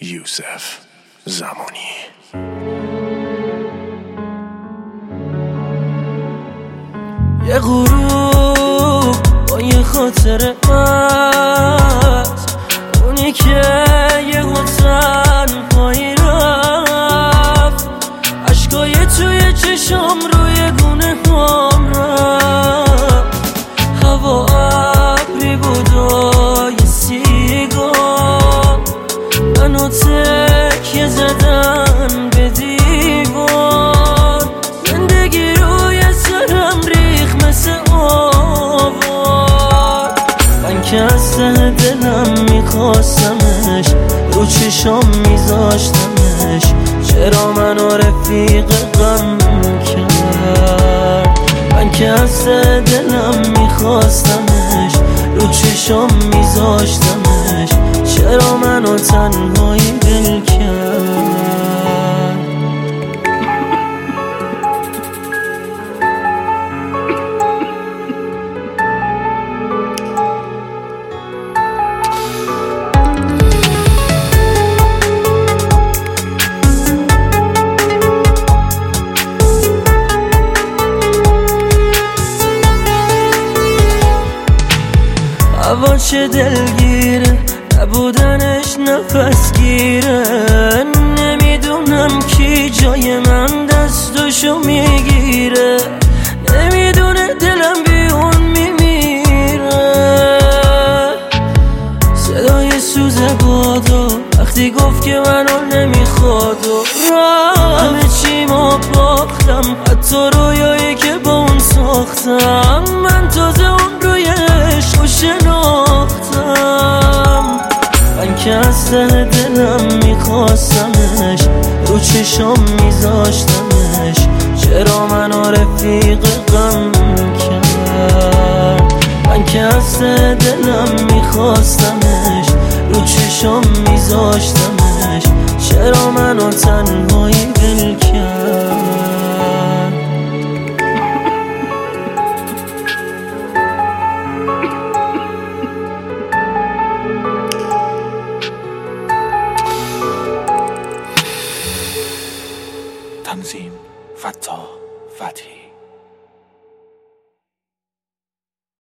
یوسف زمانی. یه غروب با یه خاطره هست، اونی که یه تنهایی رفت، عشقای توی چشام روی گونه هم رفت، هوا ابری بود و یه سیگار، منو تکیه زدن به دیوار، زندگی روی سرم ریخ مثل آوار، من که از ته دلم میخواستمش، رو چشام میذاشتمش، چرا منو رفیق غم کرد؟ من که از ته دلم میخواستمش، رو چشام میذاشتمش، چرا منو تنهایی دل کرد؟ هوا چه دلگیره، نبودنش نفس گیره، نمیدونم کی جای من دستشو میگیره، نمیدونه دلم بی اون میمیره، صدای سوز بادو وقتی گفت که منو نمیخواد و همه چیمو باختم، حتی رویایی که با اون ساختم، من تازه اون روی عشقو شناختم، من که از ته دلم میخواستمش، رو چشام میذاشتمش، چرا منو رفیق غم کرد؟ من که از ته دلم میخواستمش، رو چشام میذاشتمش، چرا منو تنهایی دل کرد؟ تنظیم فتاح فتحی.